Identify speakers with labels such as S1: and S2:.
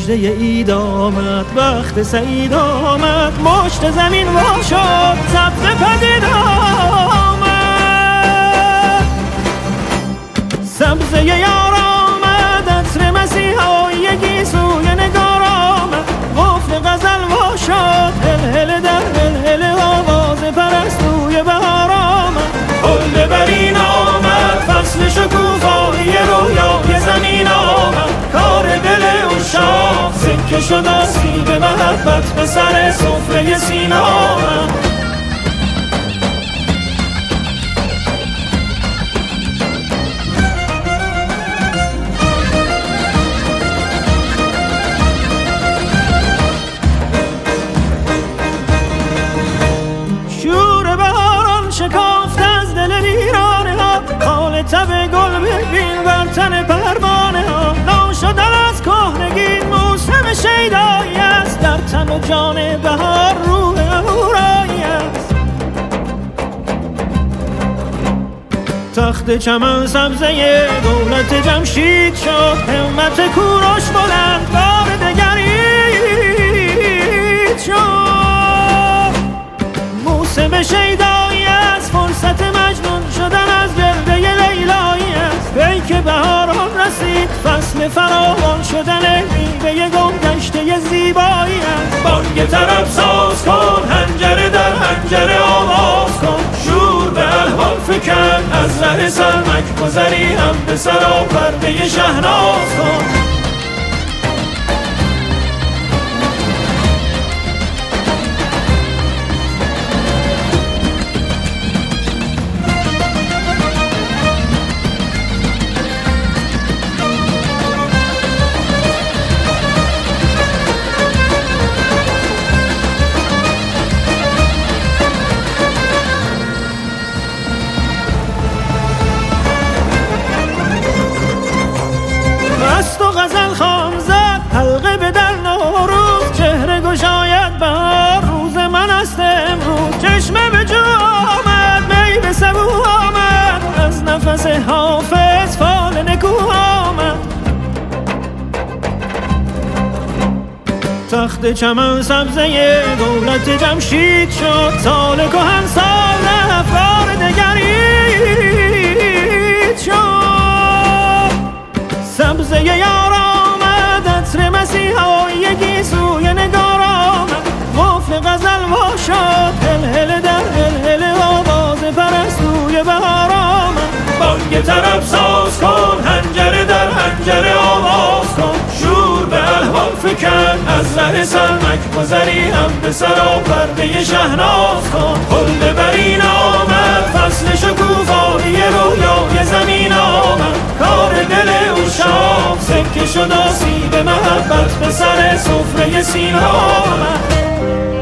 S1: مژده عید آمد، وقت سعید آمد، مشت زمین وا شد، سبز پدید آمد. سبزه یار آمد، عطر مسیحا یکی سوی نگار آمد، قفل غزل وا شد، هل در هل آواز پرستوی بهار آمد. حل برین آمد، فصل شکوفایی رویای زمین آمد، کار دل عشاق سکه شد آسیب محبت به سر سفره سینا آمد. شور بهاران شکافت از دل ویرانه ها، خال تب گل ببین بر تن پروانه ها. ناشدن از کهنگی موسم شیدایی است، در تن و جان بهار روح اهورایی است. تخت چمن سبزه دولت جمشید شد، همت کوروش بلند بار دگرید شد. موسم شیدایی است، فرصت مجنون شدن از گرده لیلایی است. پیک بهاران رسید، فصل فراوان شدن میوه گم گشته زیبایی است. بانگ طرب ساز کن، حنجره در حنجره آواز کن، شور به الحان فکن، از ره سرمک گذری هم به سرا پرده شهناز کن. مست و غزل خان زد، حلقه به در نوروز، چهره گشاید بهار، روز من است امروز. چشمه به جو آمد، می به سبو آمد، از نفس حافظ فال نکو آمد. تخت چمن سبزه دولت جمشید شد، سال کهن سال افکار دگرید شد. سبزه یار آمد، عطر مسیحا یکی سوی نگار آمد، قفل غزل وا شد، هل در هل آواز پرستوی بهار آمد. بانگ طرب ساز کن، حنجره در حنجره آواز کن، شور به الحان فکن، از ره سرمک گذری هم به سرا پرده شهناز کن. حل برین آمد، فصل شکوفایی رویای زمین آمد، کار دل عشاق سکه شد آسیب محبت به سر سفره سینا آمد.